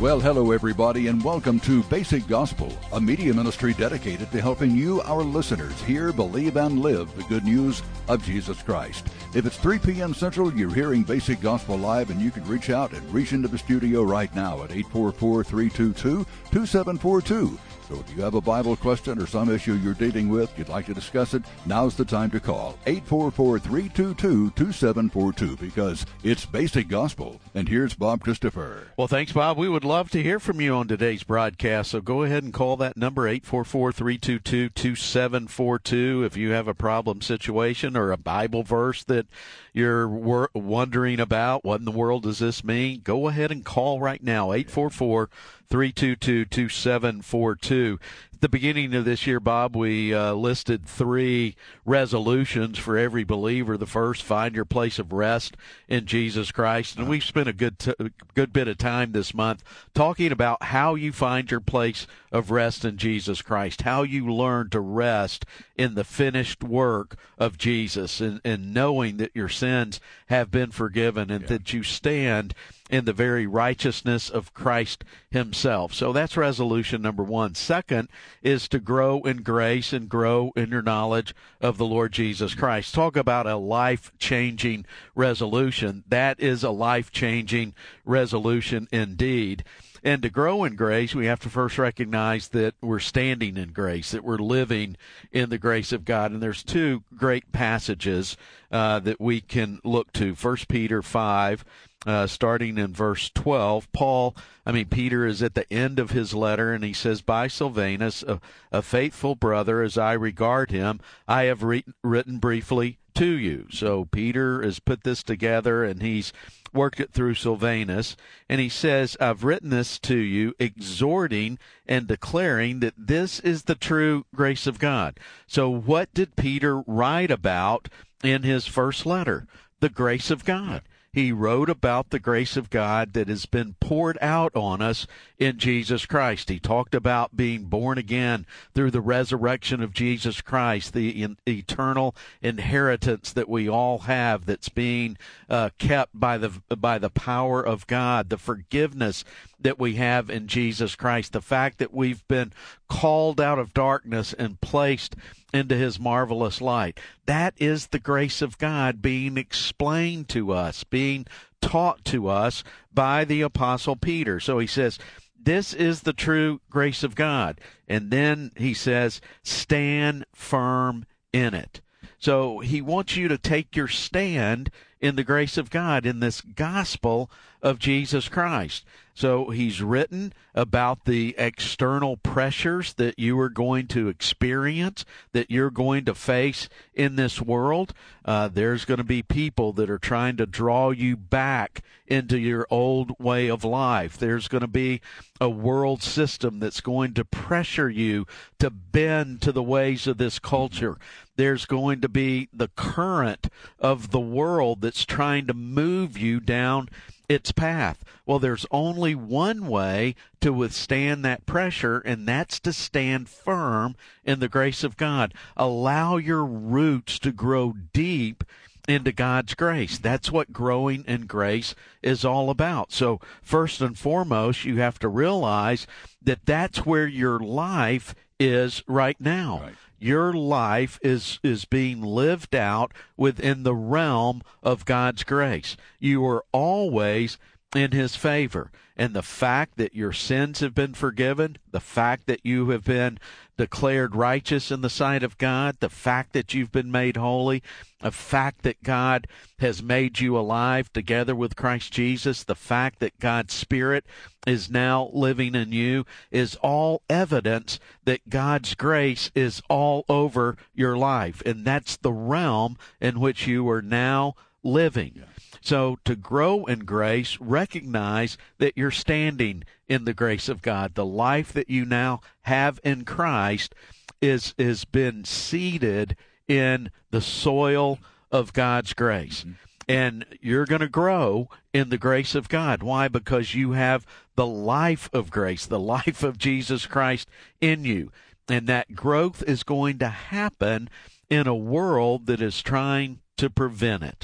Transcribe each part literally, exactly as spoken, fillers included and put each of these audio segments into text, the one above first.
Well, hello, everybody, and welcome to Basic Gospel, a media ministry dedicated to helping you, our listeners, hear, believe, and live the good news of Jesus Christ. If it's three p.m. Central, you're hearing Basic Gospel Live, and you can reach out and reach into the studio right now at eight four four, three two two, two seven four two. So if you have a Bible question or some issue you're dealing with, you'd like to discuss it, now's the time to call eight four four, three two two, two seven four two, because it's Basic Gospel. And here's Bob Christopher. Well, thanks, Bob. We would love to hear from you on today's broadcast, so go ahead and call that number, eight four four, three two two, two seven four two, if you have a problem situation or a Bible verse that you're wor- wondering about. What in the world does this mean? Go ahead and call right now, eight four four, three two two, two seven four two. At the beginning of this year, Bob, we uh, listed three resolutions for every believer. The first, find your place of rest in Jesus Christ. And we've spent a good t- good bit of time this month talking about how you find your place of rest in Jesus Christ, how you learn to rest in the finished work of Jesus, and, and knowing that your sins have been forgiven and yeah. that you stand in the very righteousness of Christ himself. So that's resolution number one. Second is to grow in grace and grow in your knowledge of the Lord Jesus Christ. Talk about a life-changing resolution. That is a life-changing resolution indeed. And to grow in grace, we have to first recognize that we're standing in grace, that we're living in the grace of God. And there's two great passages uh, that we can look to. First Peter five, uh, starting in verse twelve. Paul, I mean, Peter is at the end of his letter, and he says, by Silvanus, a, a faithful brother, as I regard him, I have re- written briefly to you. So Peter has put this together, and he's worked it through Silvanus, and he says, I've written this to you, exhorting and declaring that this is the true grace of God. So what did Peter write about in his first letter? The grace of God. He wrote about the grace of God that has been poured out on us in Jesus Christ. He talked about being born again through the resurrection of Jesus Christ, the in, eternal inheritance that we all have that's being uh, kept by the by the power of God, the forgiveness that we have in Jesus Christ, the fact that we've been called out of darkness and placed into his marvelous light. That is the grace of God being explained to us, being taught to us by the Apostle Peter. So he says, this is the true grace of God. And then he says, stand firm in it. So he wants you to take your stand in the grace of God, in this gospel of Jesus Christ. So he's written about the external pressures that you are going to experience, that you're going to face in this world. Uh, there's going to be people that are trying to draw you back into your old way of life. There's going to be a world system that's going to pressure you to bend to the ways of this culture. There's going to be the current of the world that's trying to move you down its path. Well, there's only one way to withstand that pressure, and that's to stand firm in the grace of God. Allow your roots to grow deep into God's grace. That's what growing in grace is all about. So first and foremost, you have to realize that that's where your life is right now. Right. Your life is, is being lived out within the realm of God's grace. You are always in his favor. And the fact that your sins have been forgiven, the fact that you have been declared righteous in the sight of God, the fact that you've been made holy, the fact that God has made you alive together with Christ Jesus, the fact that God's Spirit is now living in you is all evidence that God's grace is all over your life. And that's the realm in which you are now living. Yeah. So to grow in grace, recognize that you're standing in the grace of God. The life that you now have in Christ is has been seeded in the soil of God's grace. Mm-hmm. And you're going to grow in the grace of God. Why? Because you have the life of grace, the life of Jesus Christ in you. And that growth is going to happen in a world that is trying to prevent it. Yes.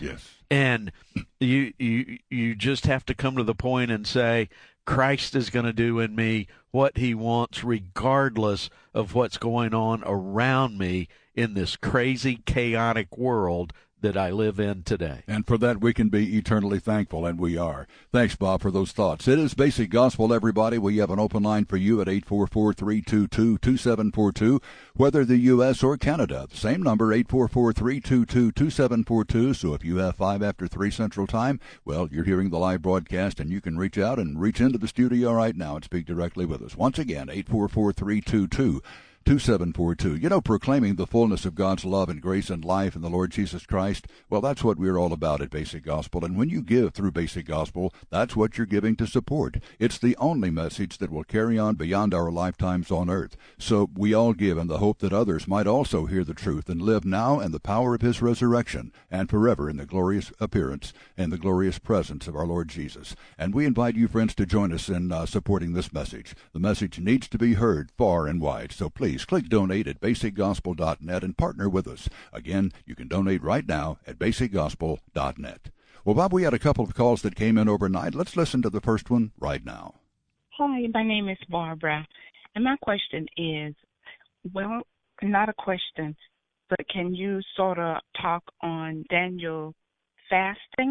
And you you you just have to come to the point and say, Christ is going to do in me what he wants, regardless of what's going on around me in this crazy, chaotic world that I live in today. And for that, we can be eternally thankful, and we are. Thanks, Bob, for those thoughts. It is Basic Gospel, everybody. We have an open line for you at eight four four, three two two, two seven four two, whether the U S or Canada. Same number, eight four four, three two two, two seven four two. So if you have five after three Central Time, well, you're hearing the live broadcast, and you can reach out and reach into the studio right now and speak directly with us. Once again, eight four four, three two two, two seven four two. You know, proclaiming the fullness of God's love and grace and life in the Lord Jesus Christ, well, that's what we're all about at Basic Gospel. And when you give through Basic Gospel, that's what you're giving to support. It's the only message that will carry on beyond our lifetimes on earth. So we all give in the hope that others might also hear the truth and live now in the power of his resurrection and forever in the glorious appearance and the glorious presence of our Lord Jesus. And we invite you, friends, to join us in uh, supporting this message. The message needs to be heard far and wide, so please click donate at basic gospel dot net and partner with us. Again, you can donate right now at basic gospel dot net. Well, Bob, we had a couple of calls that came in overnight. Let's listen to the first one right now. Hi, my name is Barbara, and my question is, well, not a question, but can you sort of talk on Daniel fasting?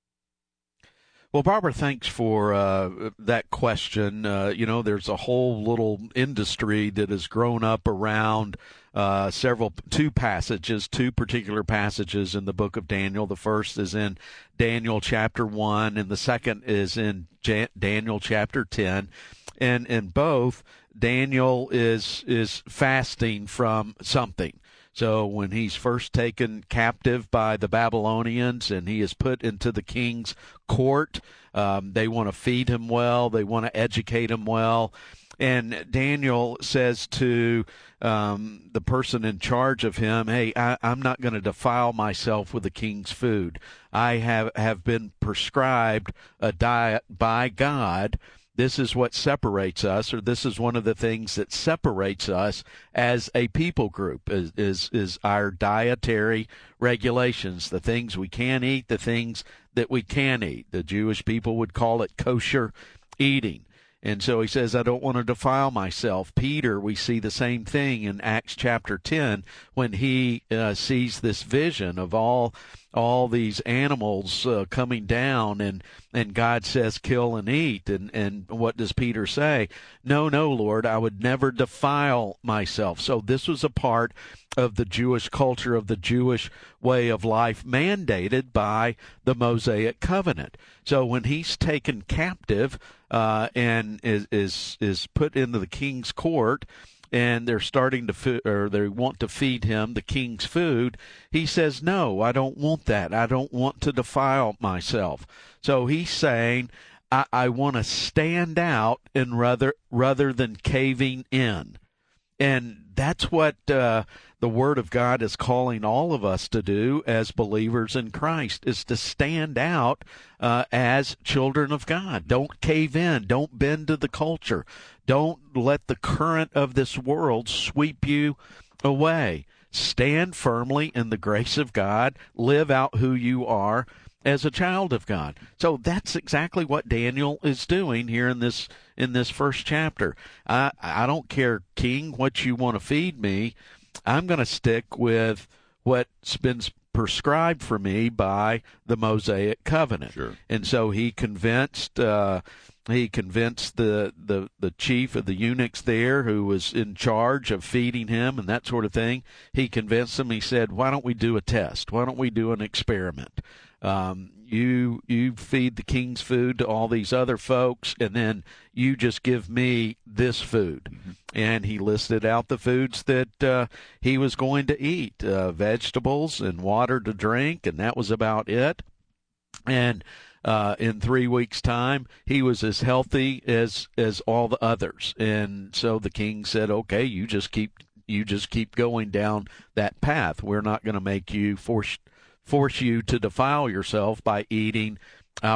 Well, Barbara, thanks for uh, that question. Uh, you know, there's a whole little industry that has grown up around uh, several, two passages, two particular passages in the book of Daniel. The first is in Daniel chapter one, and the second is in Jan- Daniel chapter ten. And in both, Daniel is is fasting from something. So when he's first taken captive by the Babylonians and he is put into the king's court, um, they want to feed him well, they want to educate him well. And Daniel says to um, the person in charge of him, hey, I, I'm not going to defile myself with the king's food. I have, have been prescribed a diet by God. This is what separates us, or this is one of the things that separates us as a people group, is, is, is our dietary regulations, the things we can eat, the things that we can eat. The Jewish people would call it kosher eating. And so he says, I don't want to defile myself. Peter, we see the same thing in Acts chapter ten when he uh, sees this vision of all all these animals uh, coming down, and, and God says, kill and eat. And, and what does Peter say? No, no, Lord, I would never defile myself. So this was a part of the Jewish culture, of the Jewish way of life, mandated by the Mosaic covenant. So when he's taken captive uh, and is, is is put into the king's court, and they're starting to fi- or they want to feed him the king's food, he says, no, I don't want that. I don't want to defile myself. So he's saying, I, I want to stand out and rather rather than caving in. And that's what uh, the Word of God is calling all of us to do as believers in Christ, is to stand out uh, as children of God. Don't cave in. Don't bend to the culture. Don't let the current of this world sweep you away. Stand firmly in the grace of God. Live out who you are as a child of God. So that's exactly what Daniel is doing here in this in this first chapter. I I don't care, King, what you want to feed me. I'm going to stick with what's been prescribed for me by the Mosaic covenant. Sure. And so he convinced uh, he convinced the, the the chief of the eunuchs there, who was in charge of feeding him and that sort of thing. He convinced him. He said, why don't we do a test? Why don't we do an experiment? Um, you you feed the king's food to all these other folks, and then you just give me this food. Mm-hmm. And he listed out the foods that uh, he was going to eat, uh, vegetables and water to drink, and that was about it. And uh, in three weeks' time, he was as healthy as as all the others. And so the king said, okay, you just keep you just keep going down that path. We're not going to make you force force you to defile yourself by eating our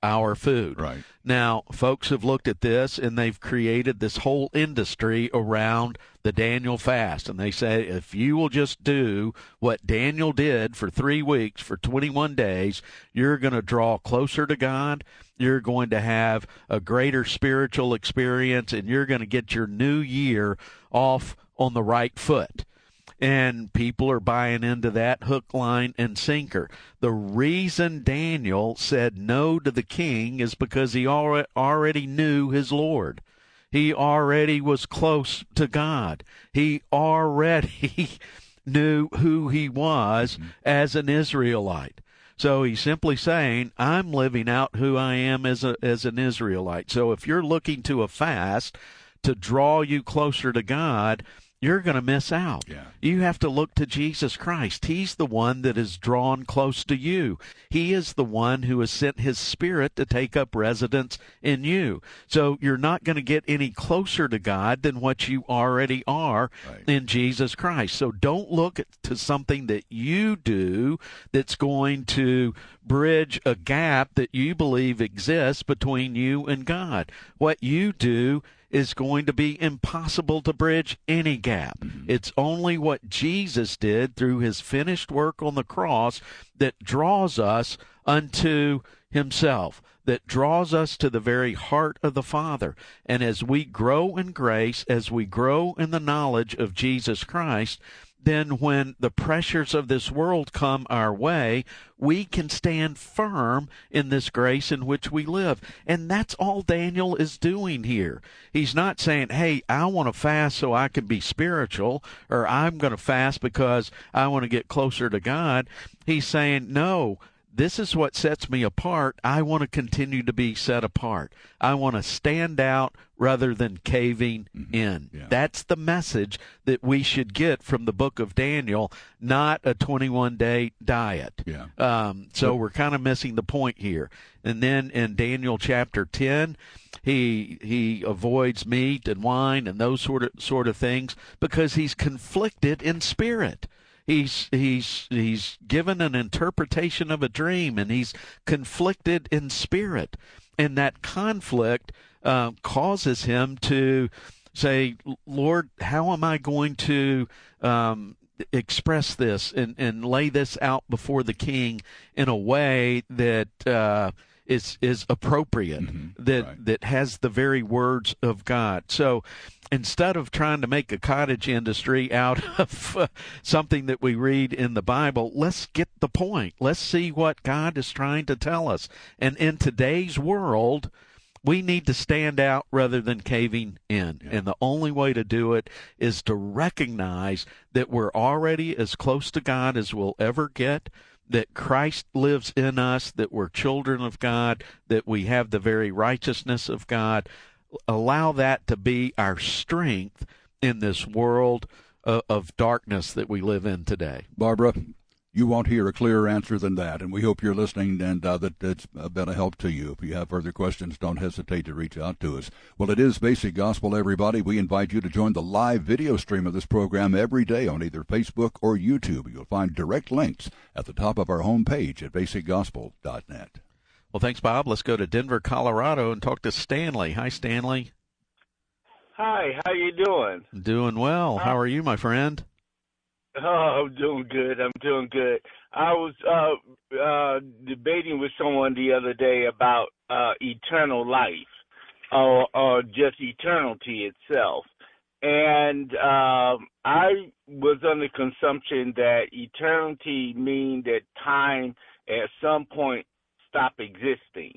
our food. Right. Now, folks have looked at this, and they've created this whole industry around the Daniel fast. And they say, if you will just do what Daniel did for three weeks, for twenty-one days, you're going to draw closer to God. You're going to have a greater spiritual experience, and you're going to get your new year off on the right foot. And people are buying into that hook, line, and sinker. The reason Daniel said no to the king is because he already knew his Lord. He already was close to God. He already knew who he was mm-hmm. as an Israelite. So he's simply saying, I'm living out who I am as a as an Israelite. So if you're looking to a fast to draw you closer to God, you're going to miss out. Yeah. You have to look to Jesus Christ. He's the one that is drawn close to you. He is the one who has sent his Spirit to take up residence in you. So you're not going to get any closer to God than what you already are right. in Jesus Christ. So don't look to something that you do that's going to bridge a gap that you believe exists between you and God. What you do is going to be impossible to bridge any gap. Mm-hmm. It's only what Jesus did through his finished work on the cross that draws us unto himself, that draws us to the very heart of the Father. And as we grow in grace, as we grow in the knowledge of Jesus Christ, then when the pressures of this world come our way, we can stand firm in this grace in which we live. And that's all Daniel is doing here. He's not saying, hey, I want to fast so I can be spiritual, or I'm going to fast because I want to get closer to God. He's saying, no, this is what sets me apart. I want to continue to be set apart. I want to stand out rather than caving mm-hmm. in. Yeah. That's the message that we should get from the book of Daniel, not a twenty-one day diet. Yeah. Um, so but, we're kind of missing the point here. And then in Daniel chapter ten, he he avoids meat and wine and those sort of sort of things because he's conflicted in spirit. He's he's he's given an interpretation of a dream, and he's conflicted in spirit, and that conflict uh, causes him to say, "Lord, how am I going to um, express this and, and lay this out before the king in a way that uh, is is appropriate, mm-hmm. that right. that has the very words of God?" So, instead of trying to make a cottage industry out of uh, something that we read in the Bible, let's get the point. Let's see what God is trying to tell us. And in today's world, we need to stand out rather than caving in. Yeah. And the only way to do it is to recognize that we're already as close to God as we'll ever get, that Christ lives in us, that we're children of God, that we have the very righteousness of God. Allow that to be our strength in this world of, of darkness that we live in today. Barbara, you won't hear a clearer answer than that, and we hope you're listening and uh, that it's been a help to you. If you have further questions, don't hesitate to reach out to us. Well, it is Basic Gospel, everybody. We invite you to join the live video stream of this program every day on either Facebook or YouTube. You'll find direct links at the top of our homepage at basic gospel dot net. Well, thanks, Bob. Let's go to Denver, Colorado, and talk to Stanley. Hi, Stanley. Hi, how you doing? Doing well. How are you, my friend? Oh, I'm doing good. I'm doing good. I was uh, uh, debating with someone the other day about uh, eternal life or, or just eternity itself. And um, I was under consumption that eternity means that time at some point stop existing,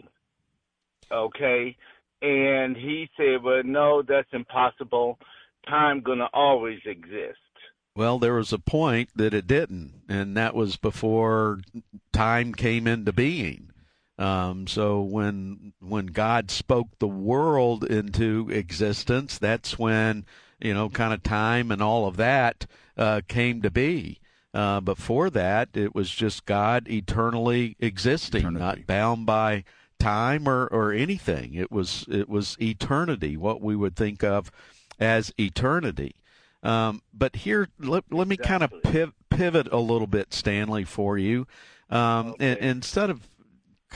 okay? And he said, well, no, that's impossible. Time going to always exist. Well, there was a point that it didn't, and that was before time came into being. Um, so when when God spoke the world into existence, that's when, you know, kind of time and all of that uh, came to be. Uh, before that, it was just God eternally existing, eternity. Not bound by time or, or anything. It was it was eternity, what we would think of as eternity. Um, but here, let, let me exactly. kind of piv- pivot a little bit, Stanley, for you. Um, okay. and, instead of kind of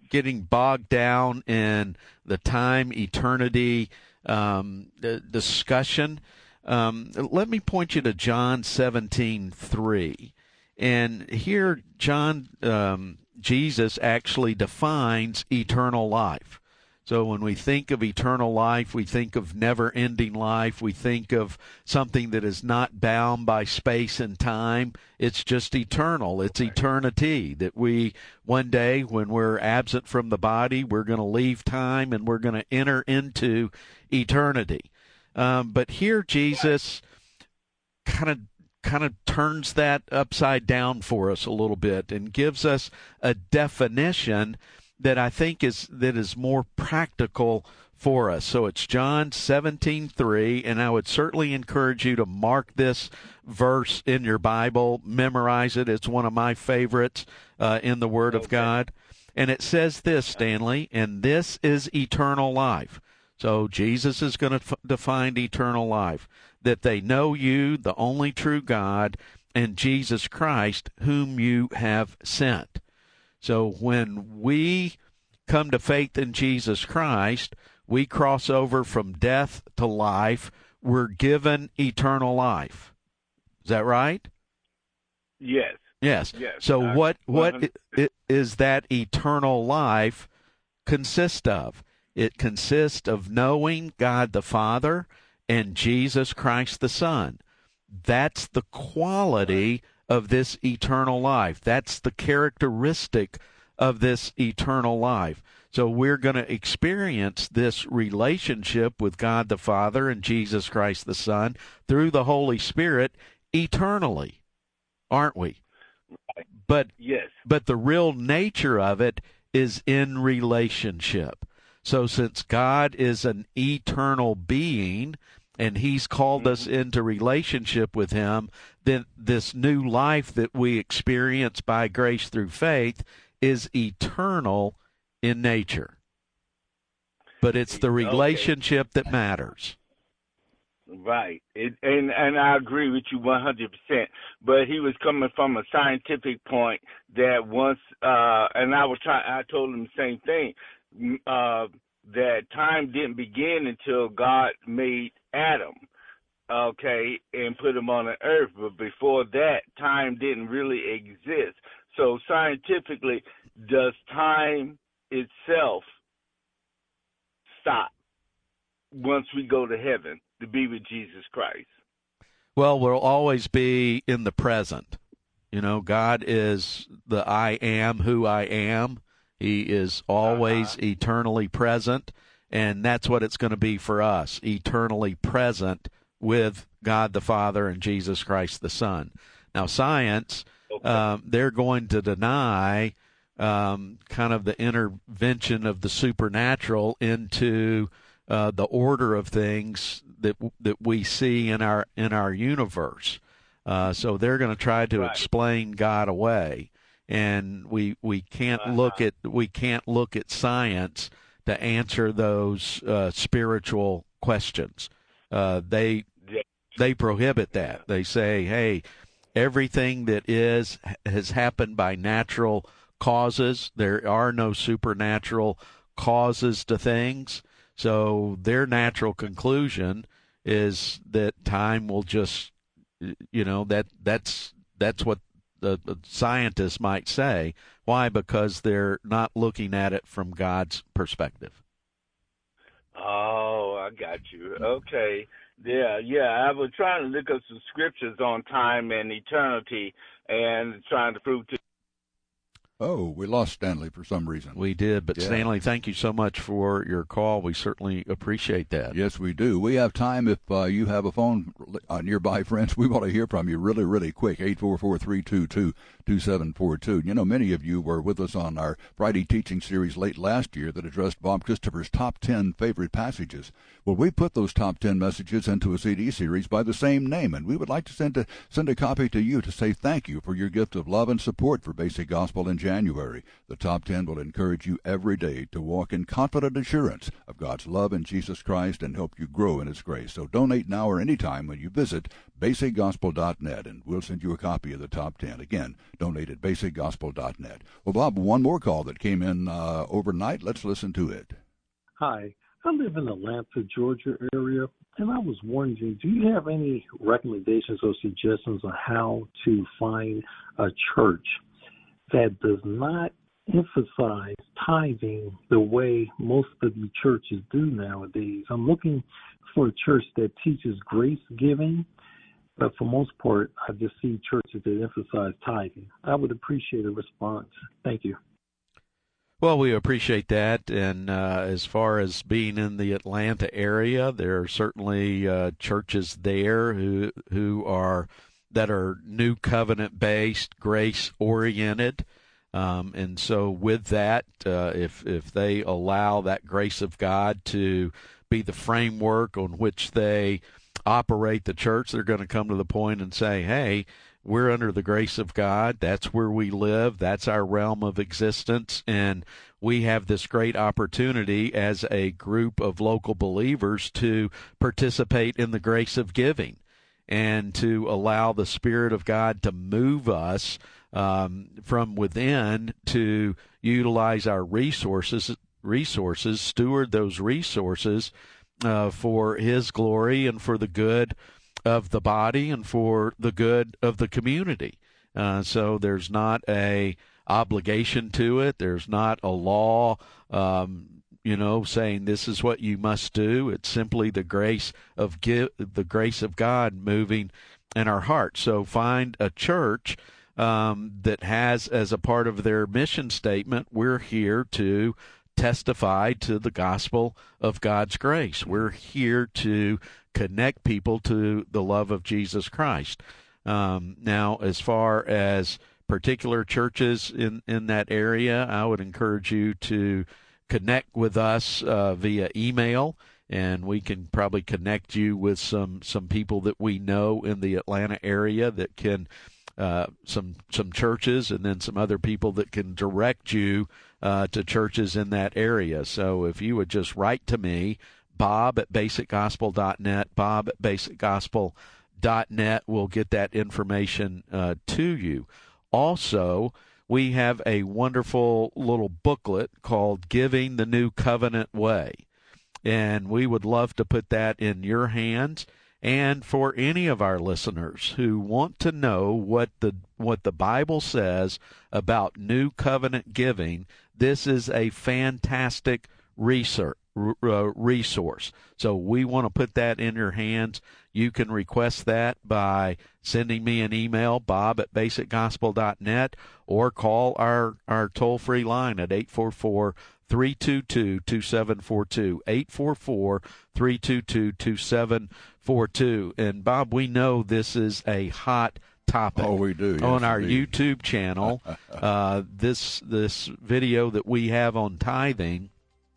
getting bogged down in the time, eternity um, the discussion, um, let me point you to John seventeen three. And here, John, um, Jesus actually defines eternal life. So when we think of eternal life, we think of never-ending life. We think of something that is not bound by space and time. It's just eternal. It's eternity, that we, one day, when we're absent from the body, we're going to leave time and we're going to enter into eternity. Um, but here, Jesus kind of kind of turns that upside down for us a little bit and gives us a definition that I think is that is more practical for us. So it's John seventeen three, and I would certainly encourage you to mark this verse in your Bible, memorize it. It's one of my favorites uh, in the Word okay. of God. And it says this, Stanley, and this is eternal life. So Jesus is going to f- define eternal life, that they know you, the only true God, and Jesus Christ, whom you have sent. So when we come to faith in Jesus Christ, we cross over from death to life. We're given eternal life. Is that right? Yes. Yes. Yes. So uh, what what it, it, is that eternal life consist of? It consists of knowing God the Father and Jesus Christ the Son. That's the quality of this eternal life. That's the characteristic of this eternal life. So we're going to experience this relationship with God the Father and Jesus Christ the Son through the Holy Spirit eternally, aren't we? But yes. But the real nature of it is in relationship. So since God is an eternal being, and he's called mm-hmm. us into relationship with him, then this new life that we experience by grace through faith is eternal in nature. But it's the relationship okay. that matters. Right. It, and, and I agree with you one hundred percent. But he was coming from a scientific point that once, uh, and I was trying, I told him the same thing, uh, that time didn't begin until God made Adam, okay, and put him on the earth. But before that, time didn't really exist. So scientifically, does time itself stop once we go to heaven to be with Jesus Christ? Well, we'll always be in the present. You know, God is the I am who I am. He is always uh-huh. eternally present, and that's what it's going to be for us, eternally present with God the Father and Jesus Christ the Son. Now, science, okay. um, they're going to deny um, kind of the intervention of the supernatural into uh, the order of things that that we see in our in our universe. Uh, so they're going to try to right. explain God away. And we we can't uh-huh. look at we can't look at science to answer those uh, spiritual questions. Uh, they they prohibit that. They say, hey, everything that is has happened by natural causes. There are no supernatural causes to things. So their natural conclusion is that time will just, you know, that that's that's what The, the scientists might say. Why? Because they're not looking at it from God's perspective. Oh, I got you. Okay. Yeah, yeah. I was trying to look up some scriptures on time and eternity and trying to prove to Oh, we lost Stanley for some reason. We did, but yeah. Stanley, thank you so much for your call. We certainly appreciate that. Yes, we do. We have time if uh, you have a phone uh, nearby, friends. We want to hear from you really, really quick, eight four four, three two two, two seven four two. You know, many of you were with us on our Friday teaching series late last year that addressed Bob Christopher's top ten favorite passages. Well, we put those top ten messages into a C D series by the same name, and we would like to send a, send a copy to you to say thank you for your gift of love and support for Basic Gospel in January. January. The top ten will encourage you every day to walk in confident assurance of God's love in Jesus Christ and help you grow in His grace. So donate now or anytime when you visit basic gospel dot net, and we'll send you a copy of the top ten. Again, donate at basic gospel dot net. Well, Bob, one more call that came in uh, overnight. Let's listen to it. Hi. I live in the Atlanta, Georgia area, and I was wondering, do you have any recommendations or suggestions on how to find a church that does not emphasize tithing the way most of the churches do nowadays? I'm looking for a church that teaches grace giving, but for most part, I just see churches that emphasize tithing. I would appreciate a response. Thank you. Well, we appreciate that, and uh, as far as being in the Atlanta area, there are certainly uh, churches there who who are that are New Covenant based, grace oriented, um, and so with that, uh, if if they allow that grace of God to be the framework on which they operate the church, they're going to come to the point and say, "Hey, we're under the grace of God. That's where we live. That's our realm of existence. And we have this great opportunity as a group of local believers to participate in the grace of giving and to allow the Spirit of God to move us um, from within to utilize our resources, resources, steward those resources uh, for His glory and for the good of the body and for the good of the community. Uh, so there's not a obligation to it. There's not a law, um, you know, saying this is what you must do. It's simply the grace of give, the grace of God moving in our hearts. So find a church um, that has as a part of their mission statement, we're here to testify to the gospel of God's grace. We're here to connect people to the love of Jesus Christ. Um, now, as far as particular churches in, in that area, I would encourage you to connect with us uh, via email, and we can probably connect you with some, some people that we know in the Atlanta area that can, uh, some some churches, and then some other people that can direct you uh, to churches in that area. So if you would just write to me, Bob at basic gospel dot net, Bob at basic gospel dot net, we'll get that information uh, to you. Also, we have a wonderful little booklet called Giving the New Covenant Way, and we would love to put that in your hands. And for any of our listeners who want to know what the what the Bible says about New Covenant giving, this is a fantastic research. Uh, resource. So we want to put that in your hands. You can request that by sending me an email, Bob at basic gospel dot net, or call our, our toll-free line at eight four four, three two two, two seven four two, eight four four, three two two, two seven four two. And, Bob, we know this is a hot topic. Oh, we do. Yes, on our indeed. YouTube channel. uh, this this video that we have on tithing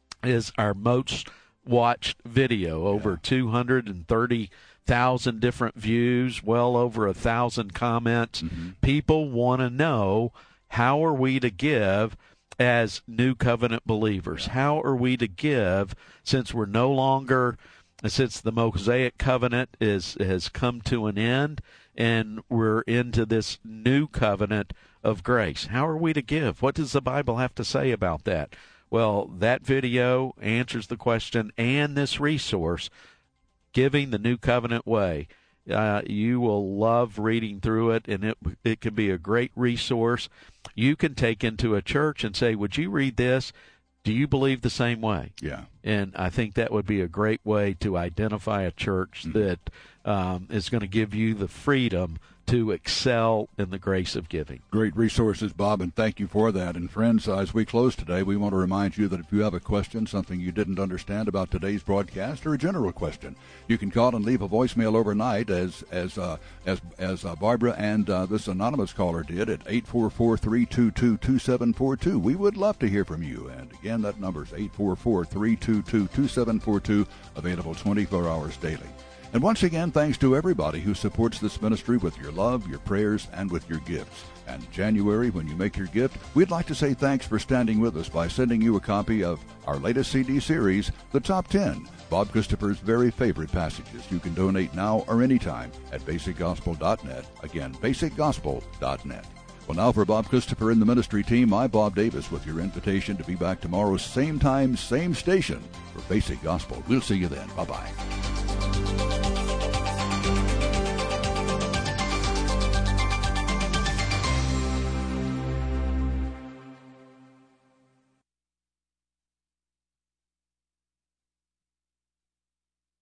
is our most watched video, over yeah. two hundred thirty thousand different views, well over a thousand comments. Mm-hmm. People want to know, how are we to give as New Covenant believers? Yeah. How are we to give since we're no longer, since the Mosaic Covenant is has come to an end and we're into this new covenant of grace? How are we to give? What does the Bible have to say about that? Well, that video answers the question, and this resource, Giving the New Covenant Way. Uh, you will love reading through it, and it it can be a great resource. You can take into a church and say, would you read this? Do you believe the same way? Yeah. And I think that would be a great way to identify a church mm-hmm. that um, is going to give you the freedom to excel in the grace of giving. Great resources, Bob, and thank you for that. And friends, as we close today, we want to remind you that if you have a question, something you didn't understand about today's broadcast, or a general question, you can call and leave a voicemail overnight, as as uh, as as uh, Barbara and uh, this anonymous caller did, at eight four four, three two two, two seven four two. We would love to hear from you. And again, that number is eight four four, three two two, two seven four two, available twenty-four hours daily. And once again, thanks to everybody who supports this ministry with your love, your prayers, and with your gifts. And January, when you make your gift, we'd like to say thanks for standing with us by sending you a copy of our latest C D series, The Top ten, Bob Christopher's very favorite passages. You can donate now or anytime at basic gospel dot net. Again, basic gospel dot net. Well, now for Bob Christopher and the ministry team, I'm Bob Davis with your invitation to be back tomorrow, same time, same station for Basic Gospel. We'll see you then. Bye-bye.